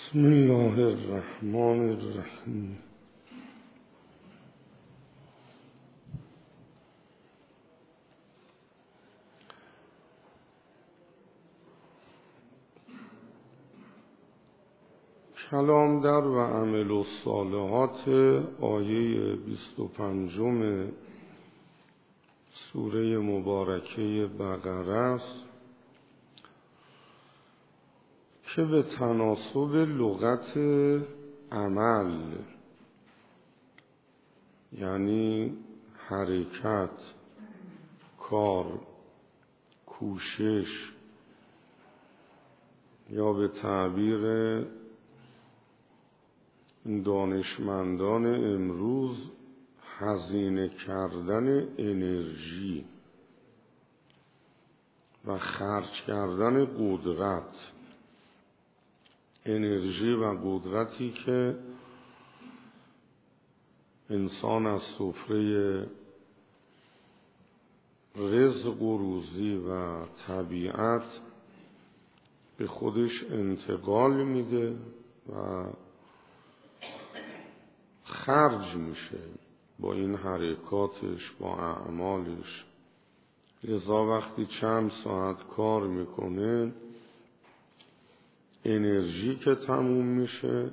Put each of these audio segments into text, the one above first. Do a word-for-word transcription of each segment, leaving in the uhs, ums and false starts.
بسم الله الرحمن الرحیم. کلام در و عمل الصالحات آیه بیست و پنجم سوره مبارکه بقره است که به تناسب لغت عمل یعنی حرکت، کار، کوشش یا به تعبیر دانشمندان امروز هزینه کردن انرژی و خرج کردن قدرت، انرژی و قدرتی که انسان از سفره رزق و روزی و طبیعت به خودش انتقال میده و خرج میشه با این حرکاتش، با اعمالش. لذا وقتی چند ساعت کار میکنه، انرژی که تموم میشه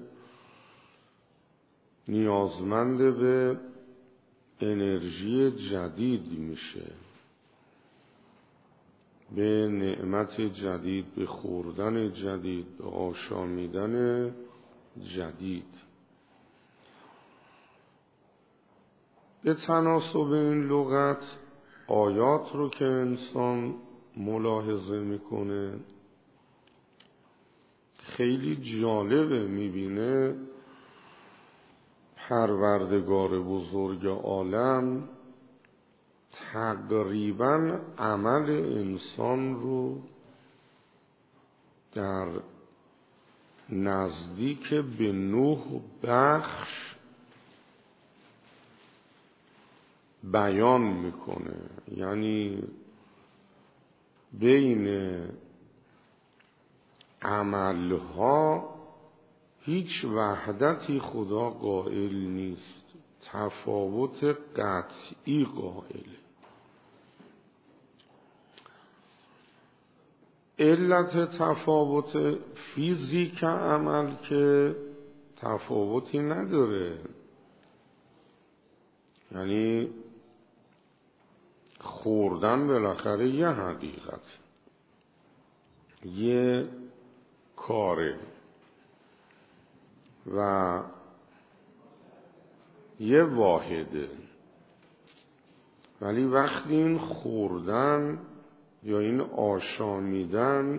نیازمند به انرژی جدید میشه، به نعمت جدید، به خوردن جدید، به آشامیدن جدید. به تناسب این لغت آیات رو که انسان ملاحظه میکنه خیلی جالبه، میبینه پروردگار بزرگ عالم تقریبا عمل انسان رو در نزدیک به نه بخش بیان میکنه. یعنی بین عملها هیچ وحدتی خدا قائل نیست، تفاوت قطعی قائله. علت تفاوت فیزیک عمل که تفاوتی نداره، یعنی خوردن بالاخره یه حقیقت، یه کاره و یه واحده. ولی وقتی این خوردن یا این آشامیدن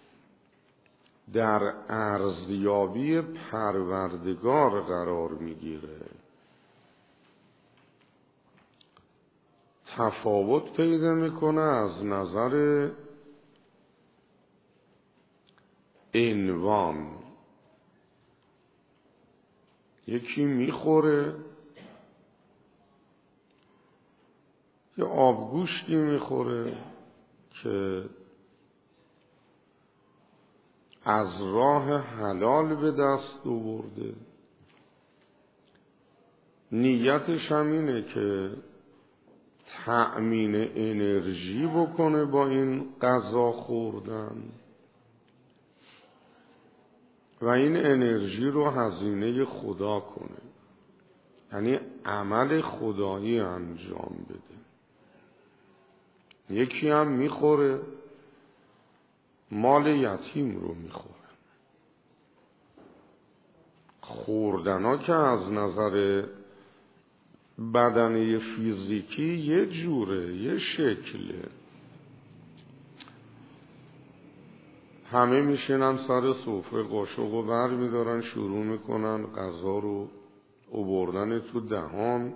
در ارزیابی پروردگار قرار میگیره، تفاوت پیدا میکنه از نظر عنوان. یکی میخوره، یه آبگوشتی میخوره که از راه حلال به دست آورده، نیتش هم اینه که تأمین انرژی بکنه با این غذا خوردن و این انرژی رو هزینه خدا کنه، یعنی عمل خدایی انجام بده. یکی هم میخوره، مال یتیم رو میخوره. خوردنا که از نظر بدنه فیزیکی یه جوره، یه شکله. همه میشینن سر سفره، قاشق رو بر میدارن، شروع میکنن غذا رو آوردن تو دهان.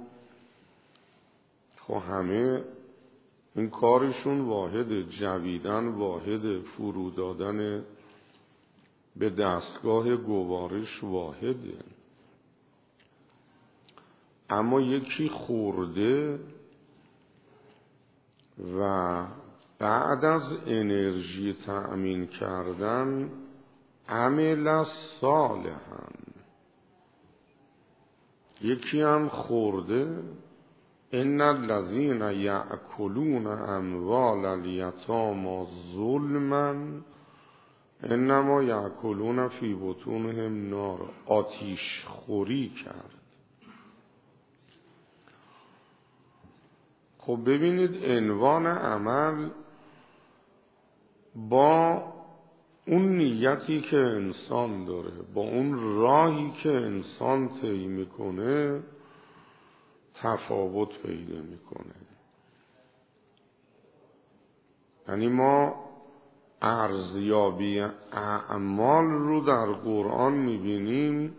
خب همه این کارشون واحده، جویدن واحده، فرو دادن به دستگاه گوارش واحده. اما یکی خورده و بعد از انرژی تأمین کردن عمل صالحا، یکی هم خورده ان الذین یأکلون اموال الیتامی ظلما انما یأکلون فی بطونهم نارا، آتیش خوری کرد. خب ببینید عنوان عمل با اون نیتی که انسان داره، با اون راهی که انسان طی میکنه تفاوت پیدا میکنه. یعنی ما ارزیابی اعمال رو در قرآن میبینیم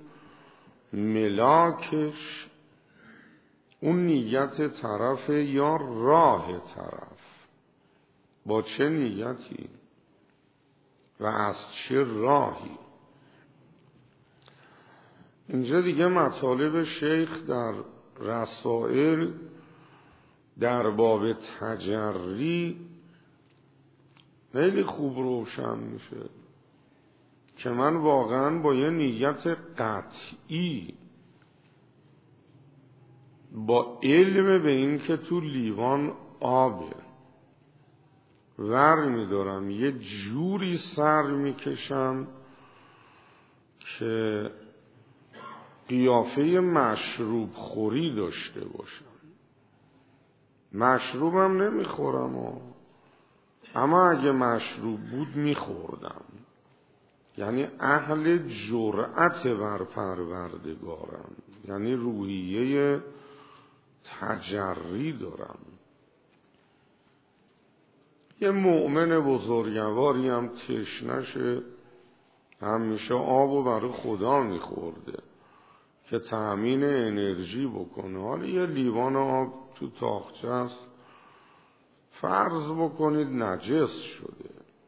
ملاکش اون نیت طرف یا راه طرف، با چه نیتی و از چه راهی. اینجا دیگه مطالب شیخ در رسائل در باب تجری خیلی خوب روشن میشه که من واقعا با یه نیت قطعی، با علم به این که تو لیوان آبه، ور میدارم یه جوری سر میکشم که قیافه مشروب خوری داشته باشم. مشروبم نمیخورم، اما اگه مشروب بود میخوردم. یعنی اهل جرأت بر پروردگارم، یعنی روحیه تجری دارم. یه مؤمن بزرگواری هم تشنشه همیشه آبو برای خدا میخورده که تأمین انرژی بکنه. حالا یه لیوان آب تو تاقچه است، فرض بکنید نجس شده،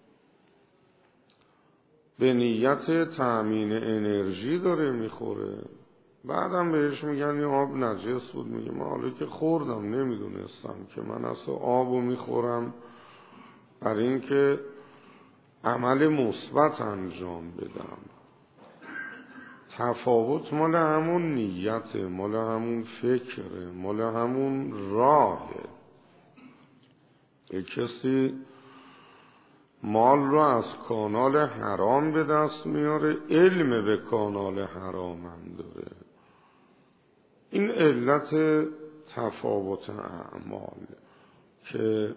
به نیت تأمین انرژی داره میخوره، بعدم بهش میگن این آب نجس بود، میگه من حالا که خوردم نمیدونستم که من اصلا آبو میخورم برای اینکه عمل مثبت انجام بدم. تفاوت مال همون نیت، مال همون فکره، مال همون راهه. یک کسی مال رو از کانال حرام به دست میاره، علم به کانال حرام هم داره. این علت تفاوت اعمال که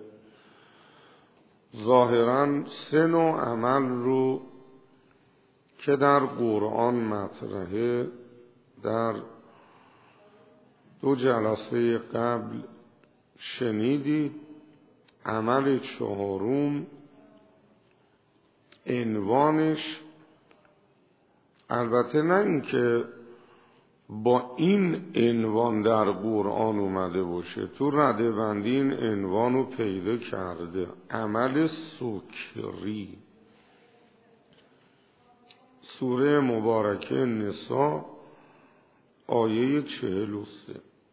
ظاهراً سه نوع عمل رو که در قرآن مطرحه در دو جلسه قبل شنیدید. عمل چهارم عنوانش، البته نه اینکه با این عنوان در قرآن اومده باشه، تو رده بندی این عنوان رو پیدا کرده، عمل سکری. سوره مبارکه نساء آیه چهل و سه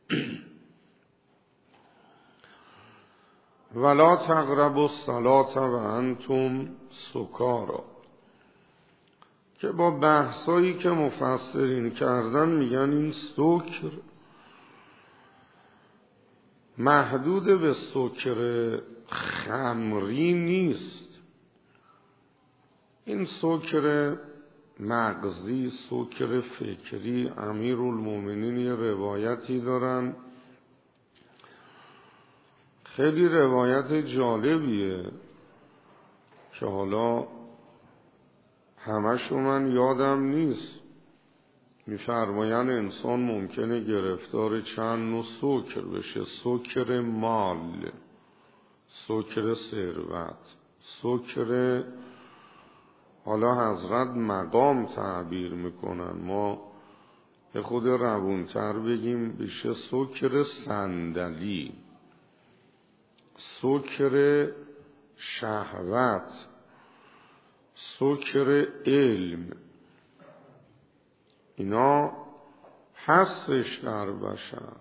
ولا تقربوا الصلاة و انتم سکارا، که با بحثایی که مفسرین کردن میگن این سکر محدود به سکر خمری نیست، این سکر مغزی، سکر فکری. امیرالمومنین یه روایتی دارن، خیلی روایت جالبیه که حالا همشو من یادم نیست. میفرماین انسان ممکنه گرفتار چند نوع سکر بشه: سکر مال، سکر ثروت، سکر، حالا حضرت مقام تعبیر میکنن، ما به خود روونتر بگیم بشه سکر صندلی، سکر شهوت، سکر علم. اینا هستش در بشر.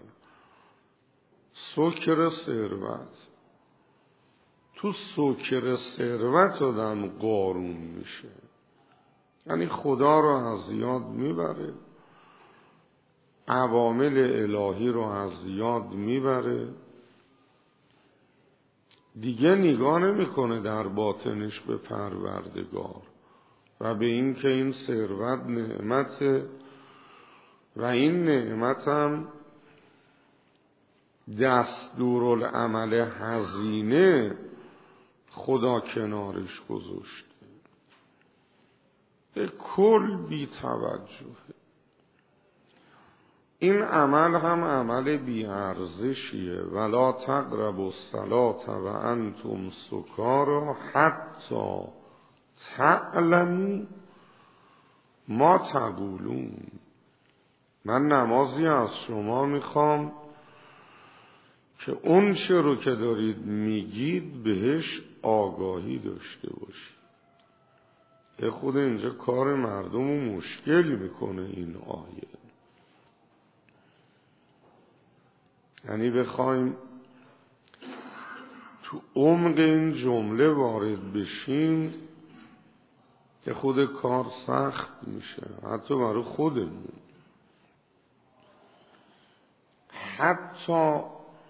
سکر ثروت، تو سکر ثروت آدم قارون میشه. یعنی خدا رو از یاد میبره، عوامل الهی رو از یاد میبره، دیگه نگاه نمیکنه در باطنش به پروردگار و به این که این ثروت نعمته و این نعمت هم دستورالعمل هزینه خدا کنارش گذاشته. به کل بی توجهه. این عمل هم عمل بی ارزشیه. ولا تقربوا الصلاة و انتم سکارا حتی تعلموا ما تقولون. من نمازی از شما میخوام که اون چه رو که دارید میگید بهش آگاهی داشته باشید. یه خود اینجا کار مردم رو مشکل میکنه این آیه. یعنی بخوایم تو عمق این جمله وارد بشیم که خود کار سخت میشه، حتی برای خودمون. حتی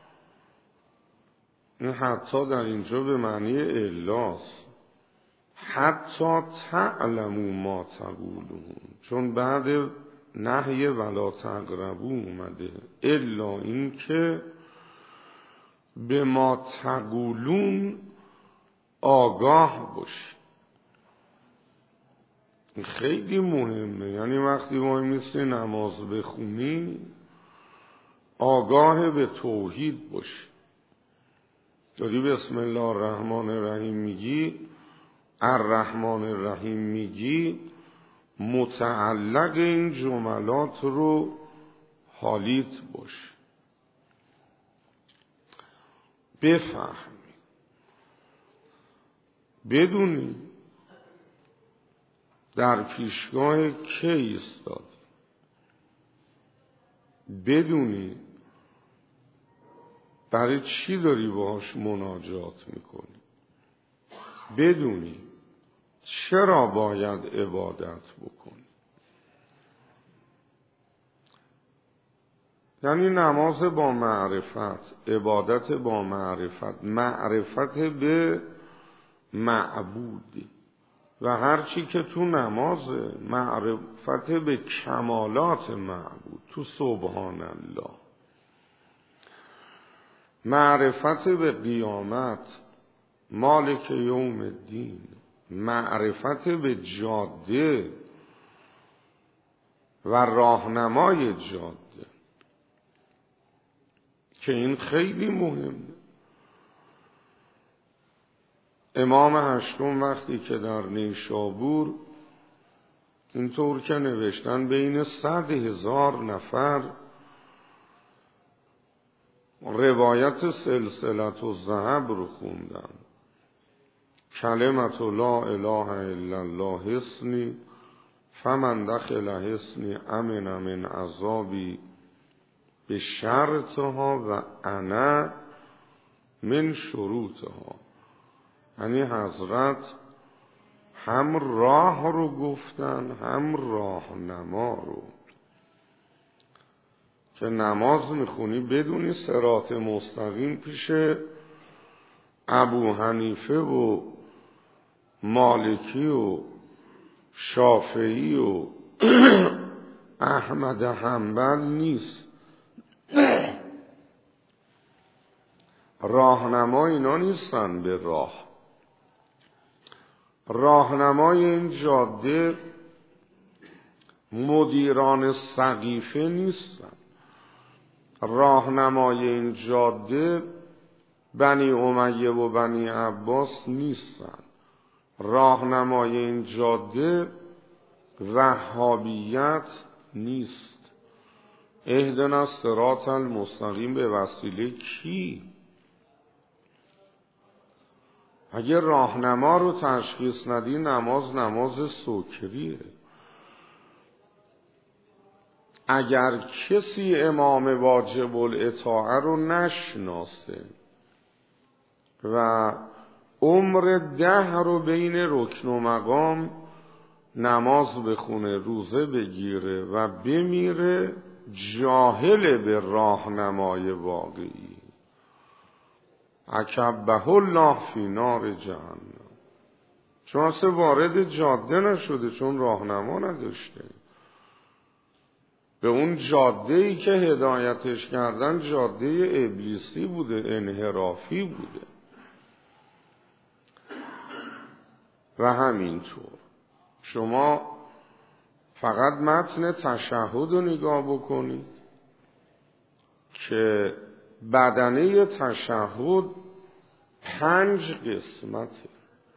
این حتی در اینجا به معنی الاست. حتی تعلموا ما تقولون، چون بعد نهی ولا تقربوا اومده، الا این که به ما تقولون آگاه باشی. خیلی مهمه. یعنی وقتی ما میسی نماز بخونی آگاه به توحید باشی. داری بسم الله الرحمن الرحیم میگی، الرحمن الرحیم میگی، متعلق این جملات رو حالیت باش، بفهمی، بدونی در پیشگاه کی ایستادی، بدونی برای چی داری باهاش مناجات میکنی، بدونی چرا باید عبادت بکنی. یعنی نماز با معرفت، عبادت با معرفت، معرفت به معبود و هرچی که تو نماز، معرفت به کمالات معبود، تو سبحان الله، معرفت به قیامت، مالک یوم الدین، معرفت به جاده و راهنمای جاده که این خیلی مهمه. امام هشتم وقتی که در نیشابور اینطور که نوشتن بین صد هزار نفر روایت سلسلت الذهب رو خوندن، کلمت لا اله الا الله حصنی فمن دخل حصنی امن من عذابی به شرطها و انا من شروطها. یعنی حضرت هم راه رو گفتن هم راهنما رو که نماز میخونی بدونی صراط مستقیم پیش ابو حنیفه و مالکی و شافعی و احمد حنبل نیست. راهنما اینا نیستن به راه. راهنمای این جاده مدیران سقیفه نیستن. راهنمای این جاده بنی امیه و بنی عباس نیستن. راهنمای این جاده وهابیت نیست. اهدنا الصراط المستقیم به وسیله کی؟ اگه راهنما رو تشخیص ندی نماز نماز سکریه. اگر کسی امام واجب الاطاعه رو نشناسه و عمر ده رو بین رکن و مقام نماز بخونه، روزه بگیره و بمیره جاهل به راهنمای واقعی، عکبه الله فی نار جهنم، چون اصلا وارد جاده نشده، چون راهنما نداشته. به اون جاده‌ای که هدایتش کردن جاده ابلیسی بوده، انحرافی بوده. و همینطور شما فقط متن تشهد رو نگاه بکنید که بدنه تشهد پنج قسمته.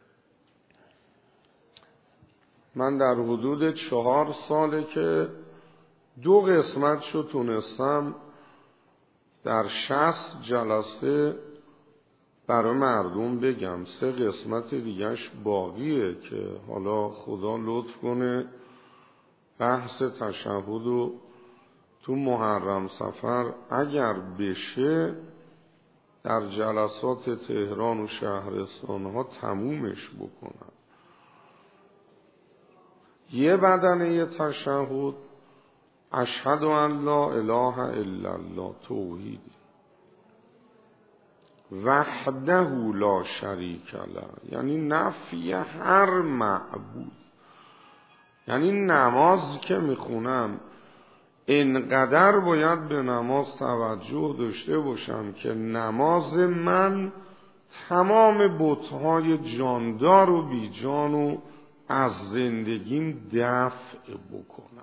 من در حدود چهار ساله که دو قسمت شو تونستم در شصت جلسه برای مردم بگم. سه قسمت دیگهش باقیه که حالا خدا لطف کنه بحث تشهد و تو محرم سفر اگر بشه در جلسات تهران و شهرستان ها تمومش بکنن. یه بدنه تشهد اشهد ان لا اله الا الله، توحید، وحده لا شریک له، یعنی نفی هر معبود. یعنی نماز که میخونم اینقدر باید به نماز توجه داشته باشم که نماز من تمام بت‌های جاندار و بیجان و از زندگیم دفع بکنم.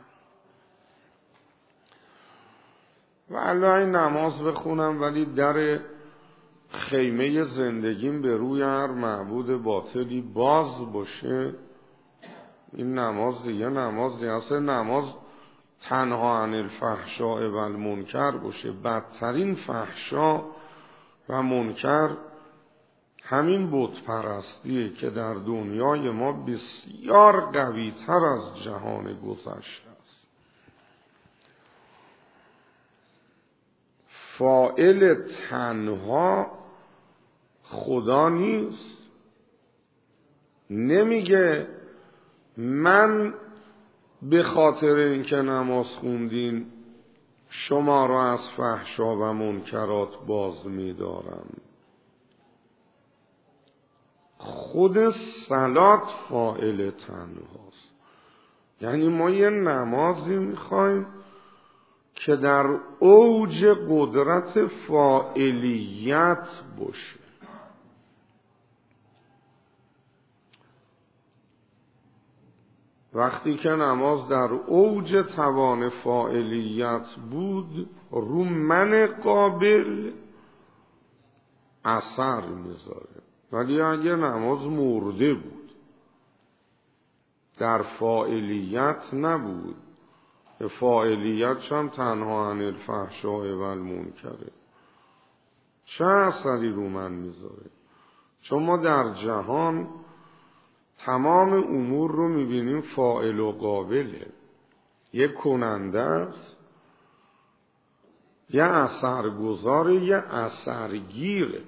و الله نماز بخونم ولی در خیمه زندگیم به روی هر معبود باطلی باز باشه، این نماز دیگه نماز دیگه اصلا نماز تنها عن الفحشاء و المنکر باشه. بدترین فحشا و منکر همین بت پرستیه که در دنیای ما بسیار قوی تر از جهان گذشته است. فاعل تنها خدا نیست. نمیگه من به خاطر اینکه نماز خوندین شما را از فحشا و منکرات باز می‌دارم. خود صلات فاعل تنهاست. یعنی ما یه نمازی میخوایم که در اوج قدرت فاعلیت باشه. وقتی که نماز در اوج توان فاعلیت بود، رو من قابل اثر میذاره. ولی اگه نماز مرده بود، در فاعلیت نبود، فاعلیتش هم تنها عن الفحشاء و المنکره، چه اثری رو من میذاره؟ چون ما در جهان تمام امور رو میبینیم فاعل و قابله. یک کننده است، یه اثرگذاره، یه اثرگیره.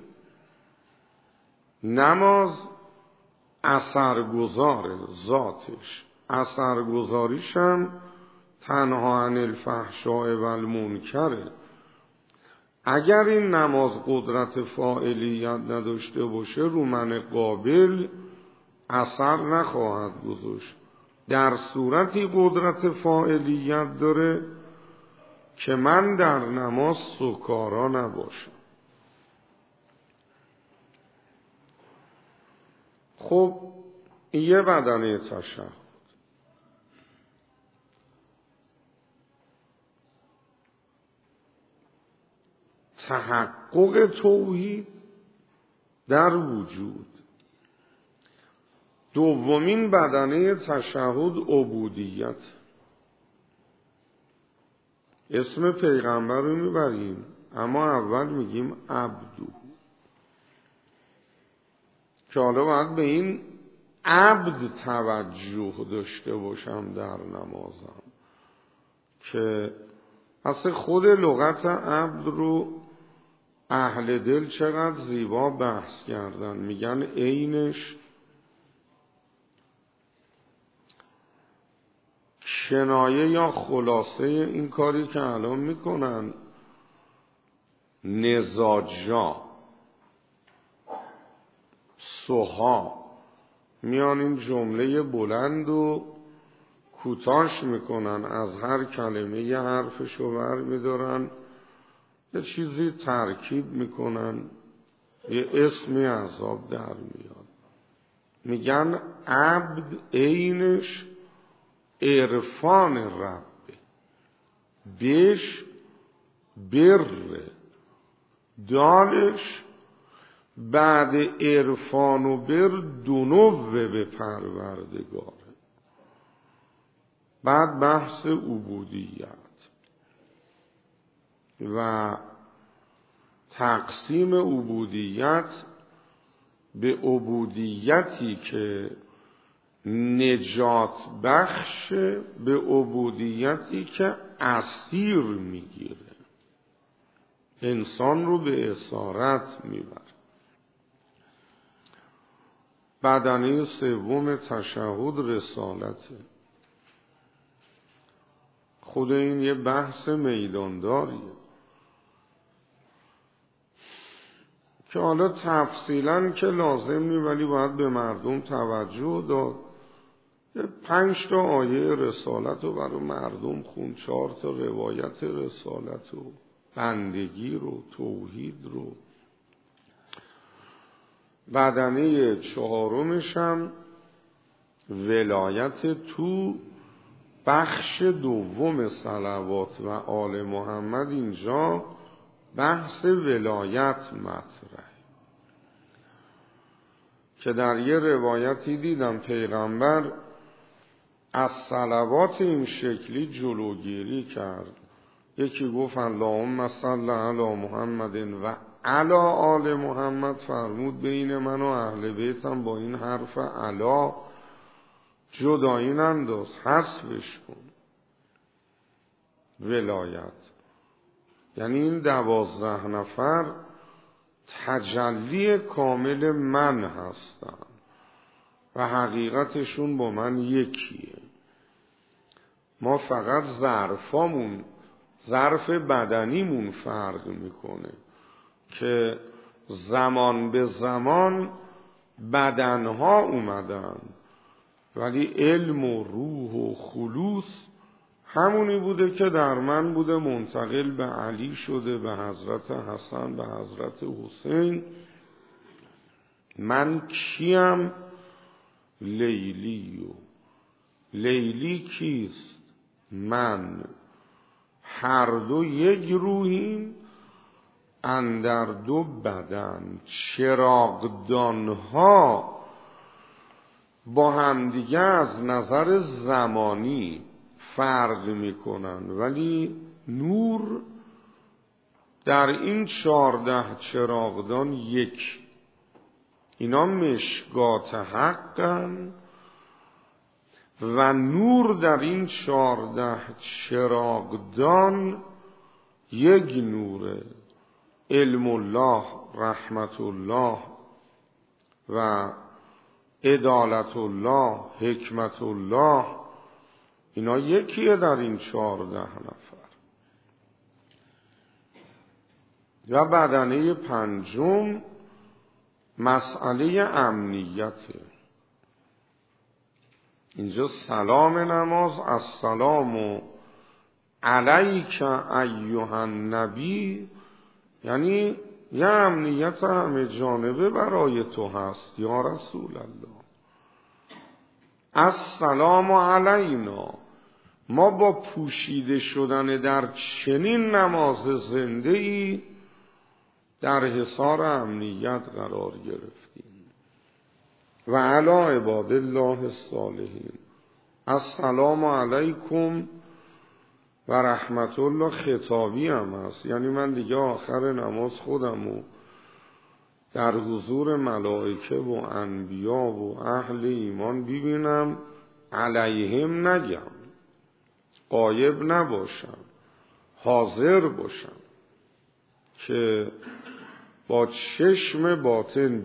نماز اثرگذاره ذاتش، اثرگذاریش هم تنها عن الفحشاء و المنکره. اگر این نماز قدرت فاعلیت نداشته باشه، رو من قابل اثر نخواهد گذاشت. در صورتی قدرت فاعلیت داره که من در نماز سکارا نباشم. خب این یه بدنه تشهد. تحقق توحید در وجود. دومین بدنه تشهد عبودیت. اسم پیغمبر رو میبریم اما اول میگیم عبدو، که حالا باید به این عبد توجه داشته باشم در نمازم، که اصلا خود لغت عبد رو اهل دل چقدر زیبا بحث کردن. میگن عینش کنایه یا خلاصه این کاری که الان میکنن نزاجا سوها میان این جمله بلند و کوتاش میکنن، از هر کلمه یه حرفشو بر میدارن، یه چیزی ترکیب میکنن، یه اسمی عذاب در میاد. میگن عبد عینش عرفان ربه، بش بره، دالش بعد عرفان و بر دنوه به پروردگاره. بعد بحث عبودیت و تقسیم عبودیت به عبودیتی که نجات بخش، به عبودیتی که اسیر میگیره، انسان رو به اسارت میبره. بدنه سوم تشهد رسالته. خود این یه بحث میدانداریه که حالا تفصیلاً که لازم نی، ولی باید به مردم توجه داد. پنج تا آیه رسالت رو برای مردم خون، چهار تا روایت رسالت رو، بندگی رو، توحید رو. بدنه چهارمش هم ولایت تو بخش دوم صلوات و آل محمد. اینجا بحث ولایت مطرحه که در یه روایتی دیدم پیغمبر از صلوات این شکلی جلوگیری کرد. یکی گفت اللهم صل علی محمد و علی آل محمد، فرمود بین من و اهل بیتم با این حرف علا جدایی ننداز، حذفش کن. ولایت یعنی این دوازده نفر تجلی کامل من هستن و حقیقتشون با من یکیه. ما فقط ظرفامون، ظرف بدنیمون فرق میکنه که زمان به زمان بدنها اومدن، ولی علم و روح و خلوص همونی بوده که در من بوده، منتقل به علی شده، به حضرت حسن، به حضرت حسین. من کیم؟ لیلیو. لیلی کیست؟ من. هر دو یک روحیم اندر دو بدن. چراغدانها با همدیگه از نظر زمانی فرق میکنن، ولی نور در این چارده چراغدان یک. اینا مشکات حقن و نور در این چارده چراغدان یک نوره. علم الله، رحمت الله و عدالت الله، حکمت الله، اینا یکیه در این چارده نفر. و بدنه پنجم مسئله امنیته. اینجا سلام نماز، السلام علیک ایها النبی، یعنی یه امنیت همه جانبه برای تو هست یا رسول الله. السلام علینا، ما با پوشیده شدن در چنین نماز زنده ای در حصار امنیت قرار گرفتیم. و علی عباد الله الصالحین، السلام علیکم و رحمت الله خطابی هم هست، یعنی من دیگه آخر نماز خودم و در حضور ملائکه و انبیا و اهل ایمان ببینم، علیهم نگم، غایب نباشم، حاضر باشم که با چشم باطن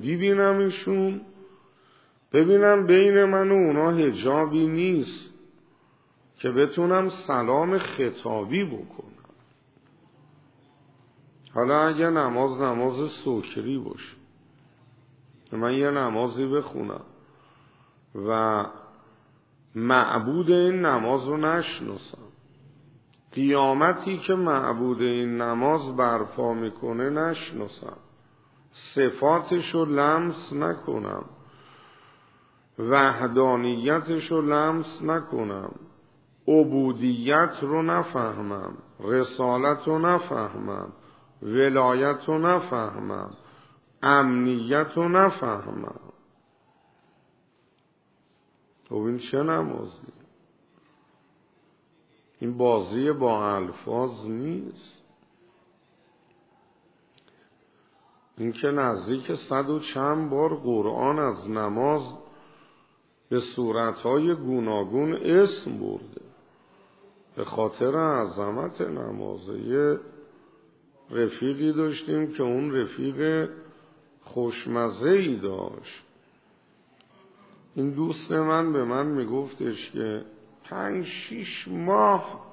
ببینمشون، ببینم بین من و اونا حجابی نیست که بتونم سلام خطابی بکنم. حالا اگه نماز نماز سکری باشه، من یه نمازی بخونم و معبود این نماز رو نشناسم، قیامتی که معبود این نماز برپا میکنه نشناسم، صفاتش رو لمس نکنم، وحدانیتش رو لمس نکنم، عبودیت رو نفهمم، رسالت رو نفهمم، ولایت رو نفهمم، امنیت رو نفهمم، خب این چه نمازی؟ این بازی با الفاظ نیست. این که نزدیک صد و چند بار قرآن از نماز به صورتهای گوناگون اسم برده به خاطر عظمت نمازه. یه رفیقی داشتیم که اون رفیق خوشمزه‌ای داشت. این دوست من به من میگفتش که پنج شیش ماه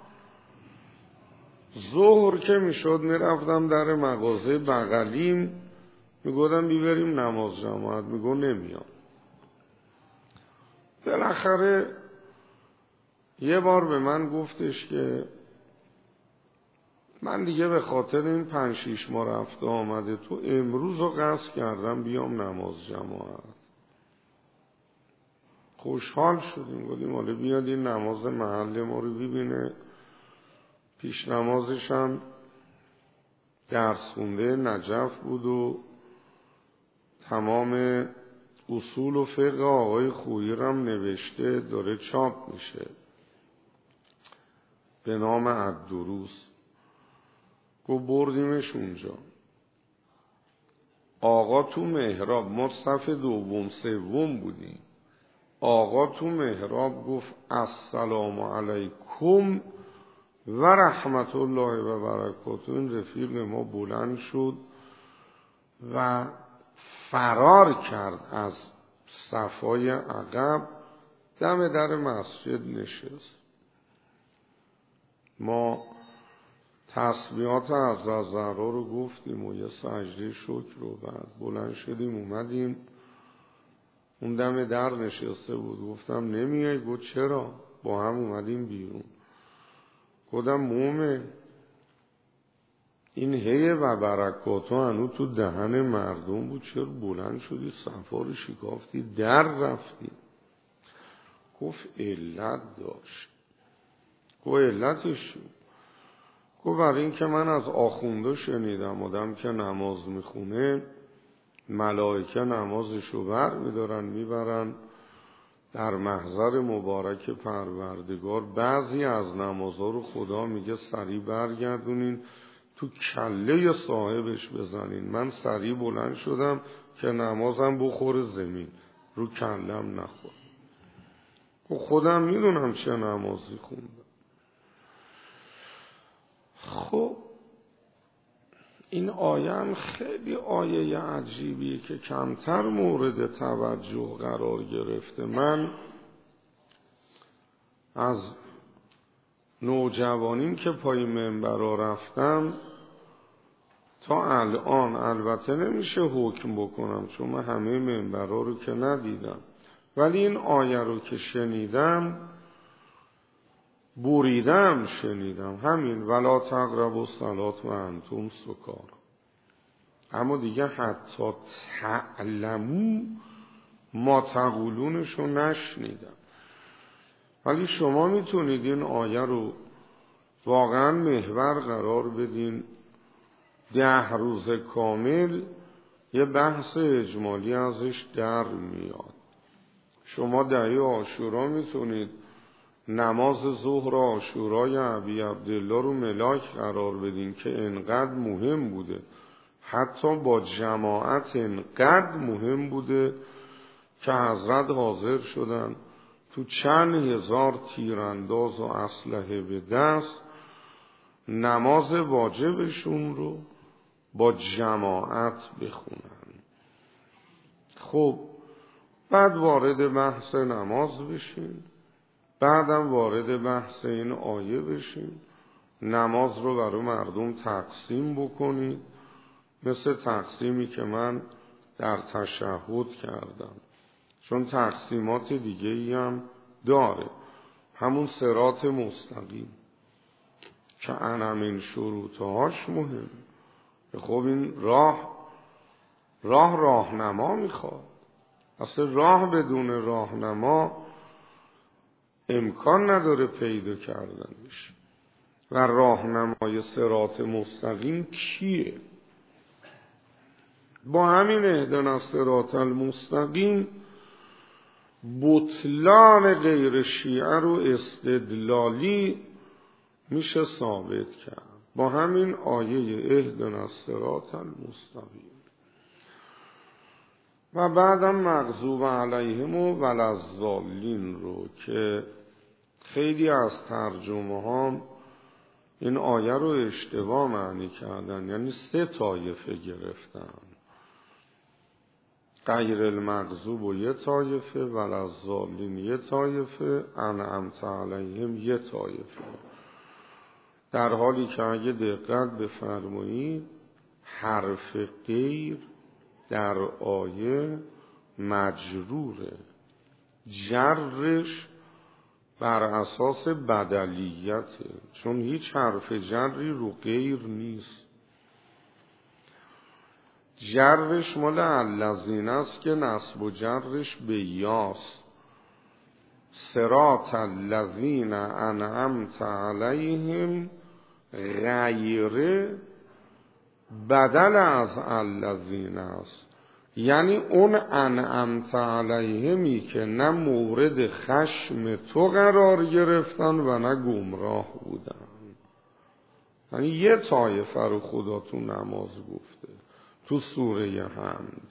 ظهر که میشد میرفتم در مغازه بغلیم، میگفتم بیبریم نماز جماعت، میگو نمیام. بالاخره یه بار به من گفتش که من دیگه به خاطر این پنج شیش ماه رفته آمده تو امروز رو قصد کردم بیام نماز جماعت. خوشحال شدیم، گفتیم حالا بیاد این نماز محل ما رو ببینه. پیش نمازش هم درس خونده نجف بود و تمام اصول و فقه آقای خویی رو هم نوشته، داره چاپ میشه به نام الدروس. گفت بردیمش اونجا، آقا تو محراب، ما صف دوم سوم بودیم، آقا تو محراب گفت السلام علیکم و رحمت الله و برکاته. این رفیق ما بلند شد و فرار کرد از صفای عقب، دم در مسجد نشست. ما تسبیحات از زهرا رو گفتیم و یه سجده شکر رو، بعد بلند شدیم اومدیم. اون دم در نشسته بود، گفتم نمیای؟ گفت چرا؟ با هم اومدیم بیرون. گفتم مومن این هی و برکاتو هنو تو دهن مردم بود، چرا بلند شدی صفا رو شکافتی در رفتی؟ گفت علت داشت. گفت علتش شد؟ گفت برای این که من از آخونده شنیدم آدم که نماز میخونه ملائکه نمازشو بر میدارن میبرن در محضر مبارک پروردگار. بعضی از نمازها رو خدا میگه سریع برگردونین تو کله صاحبش بزنین. من سریع بلند شدم که نمازم بخور زمین، رو کلم نخور. خودم میدونم چه نمازی خوندم. خب این آیه هم خیلی آیه عجیبیه که کمتر مورد توجه قرار گرفته. من از نوجوانیم که پای منبرا رفتم تا الان، البته نمیشه حکم بکنم چون من همه منبرا رو که ندیدم، ولی این آیه رو که شنیدم بریدم شنیدم همین ولا تقربوا الصلاة و انتم سکارا. اما دیگه حتی تعلمو ما تقولونش رو نشنیدم. ولی شما میتونید این آیه رو واقعا محور قرار بدین، ده روز کامل یه بحث اجمالی ازش در میاد. شما دهه عاشورا میتونید نماز ظهر عاشورای ابی عبدالله رو ملاک قرار بدین که انقدر مهم بوده، حتی با جماعت انقدر مهم بوده که حضرت حاضر شدن تو چند هزار تیرانداز و اسلحه به دست نماز واجبشون رو با جماعت بخونن. خب بعد وارد بحث نماز بشین. بعدم وارد بحث این آیه بشیم. نماز رو برای مردم تقسیم بکنید مثل تقسیمی که من در تشهد کردم، چون تقسیمات دیگه ای هم داره. همون صراط مستقیم که انم شروطهاش مهم. خب این راه راه راهنما میخواد. اصلا راه بدون راهنما امکان نداره پیدا کردنش. و راهنمای صراط مستقیم کیه؟ با همین اهدنا الصراط المستقیم بطلان غیر شیعه رو استدلالی میشه ثابت کرد با همین آیه اهدنا الصراط المستقیم. و بعدم مغضوب علیهم و ولضالین رو که خیلی از ترجمه ها این آیه رو اشتباه معنی کردن، یعنی سه طایفه گرفتن، غیر المغضوب و یه طایفه، ولضالین یه طایفه، انعمت علیهم یه طایفه، در حالی که اگه دقت بفرمایید حرف غیر در آیه مجروره، جرش بر اساس بدلیته، چون هیچ حرف جری رو غیر نیست. جرش مال الذین است که نصب و جرش به یاست. صراط الذین انعمت علیهم غیر بدل از الذین است، یعنی اون انعمت علیهمی که نه مورد خشم تو قرار گرفتن و نه گمراه بودن. یعنی یه طایفه رو خدا تو نماز گفته تو سوره حمد،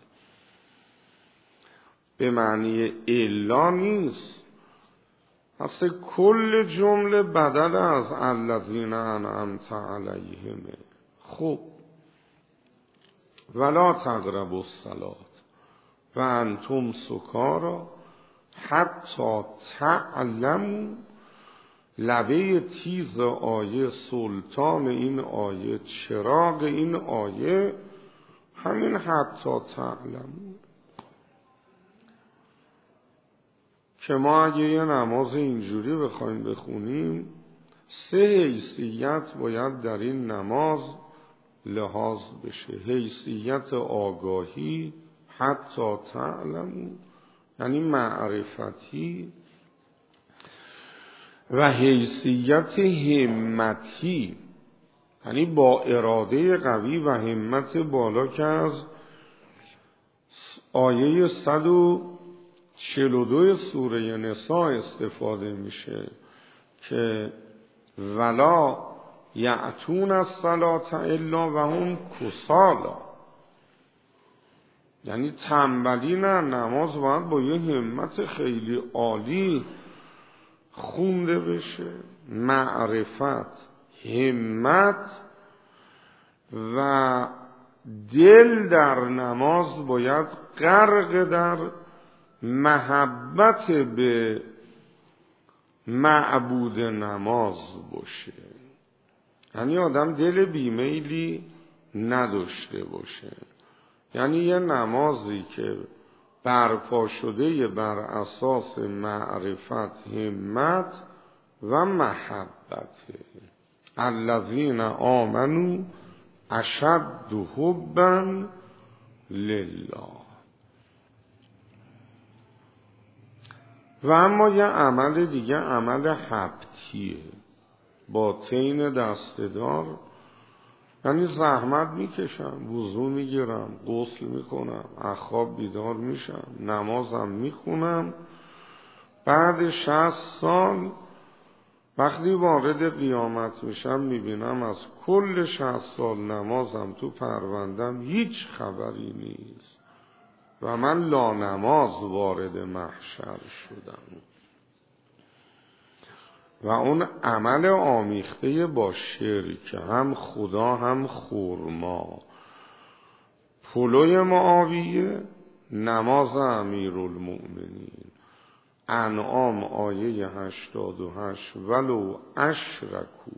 به معنی الا نیست، اصلا کل جمله بدل از الذین انعمت علیهم. خب ولا تقربوا الصلاة و انتم سکارا حتی تعلموا، لبه تیز آیه، سلطان این آیه، چراغ این آیه همین حتی تعلموا، که ما اگه یه نماز اینجوری بخوایم بخونیم سه حیثیت باید در این نماز لحاظ بشه. حیثیت آگاهی حتی تعلموا یعنی معرفتی، و حیثیت همتی یعنی با اراده قوی و همت بالا، که از آیه صد و چهل و دو سوره نساء استفاده میشه که ولا یأتون الصلاة الا و هم کسالا، یعنی تنبلی نه، نماز باید با یه همت خیلی عالی خونده بشه. معرفت، همت و دل در نماز باید غرق در محبت به معبود نماز باشه، یعنی آدم دل بیمیلی نداشته باشه. یعنی یه نمازی که برپا شده بر اساس معرفت، همت و محبت. الذین آمنوا اشد حبا لله. و اما یه عمل دیگه، عمل حبتیه با طین دسته‌دار، یعنی زحمت میکشم، وضو میگیرم، غسل میکنم، از خواب بیدار میشم، نمازم میخونم، بعد شصت سال وقتی وارد قیامت میشم میبینم از کل شصت سال نمازم تو پروندم هیچ خبری نیست و من لانماز وارد محشر شدم. و اون عمل آمیخته با شرک، هم خدا هم خرما، پلوی معاویه، نماز امیرالمؤمنین، انعام آیه هشتاد و هشت ولو اشرکو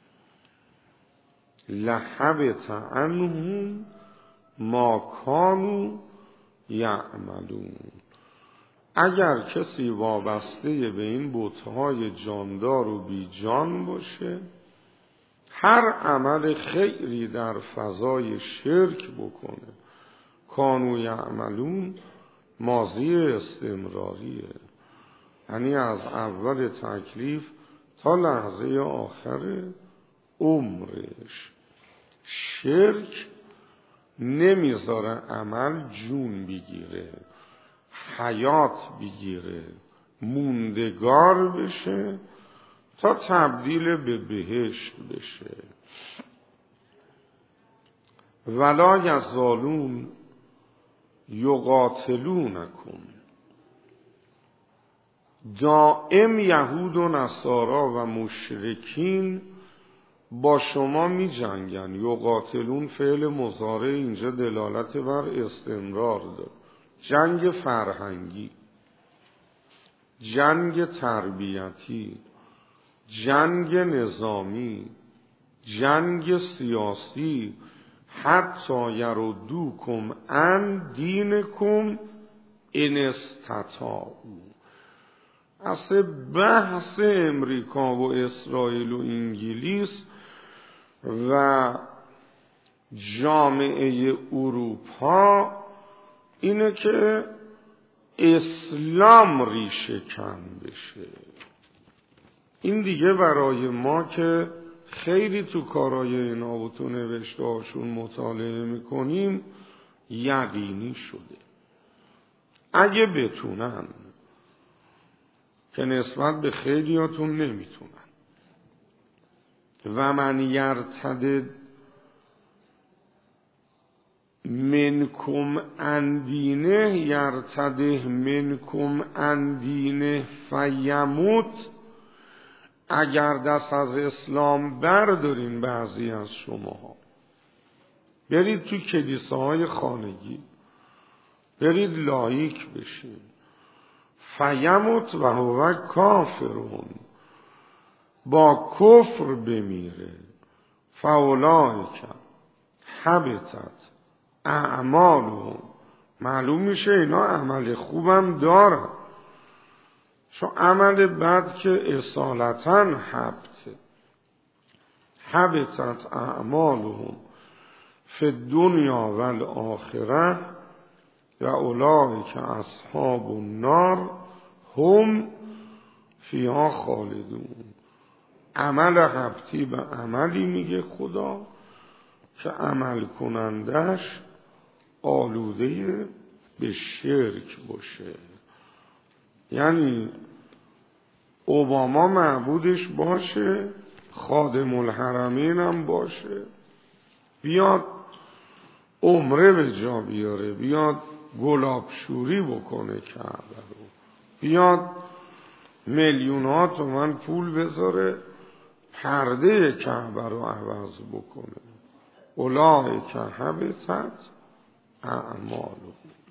لحبط عنهم ما کانوا یعملون. اگر کسی وابسته به این بت‌های جاندار و بی جان باشه، هر عمل خیری در فضای شرک بکنه، کانوا یعملون ماضی استمراریه، یعنی از اول تکلیف تا لحظه آخر عمرش. شرک نمیذاره عمل جون بگیره، حیات بگیره، موندگار بشه تا تبدیل به بهشت بشه. ولا یزالون یقاتلونکم، دائم یهود و نصارا و مشرکین با شما می جنگن. یقاتلون فعل مضارع اینجا دلالت بر استمرار داره. جنگ فرهنگی، جنگ تربیتی، جنگ نظامی، جنگ سیاسی، حتی یردوکم عن دینکم ان استطاعوا. اصل بحث امریکا و اسرائیل و انگلیس و جامعه اروپا اینه که اسلام ریشه کن بشه. این دیگه برای ما که خیلی تو کارهای اینا و تو نوشته هاشون مطالعه میکنیم یقینی شده. اگه بتونن، که نسبت به خیلیاتون نمیتونن، و من یرتد منکم عن دینه یرتده منکم عن دینه فیموت، اگر دست از اسلام بردارین بعضی از شما، برید تو کلیساهای خانگی، برید لایک بشین، فیموت و هو کافرون، با کفر بمیره، فاولئک حبطت اعمالهم، معلوم میشه اینا عمل خوبم دارن، چون عمل بد که اصالتا حبطه. حبطت اعمالهم فی الدنیا و الاخره و اولئک اصحاب النار هم فیها خالدون. عمل حبطی به عملی میگه خدا که عمل کنندش آلوده به شرک باشه. یعنی اوباما معبودش باشه، خادم الحرمین هم باشه، بیاد عمره به جا بیاره، بیاد گلاب شوری بکنه کعبه رو، بیاد میلیون‌ها تومن پول بذاره پرده کعبه رو عوض بکنه. اولئک حبطت اعمالهم.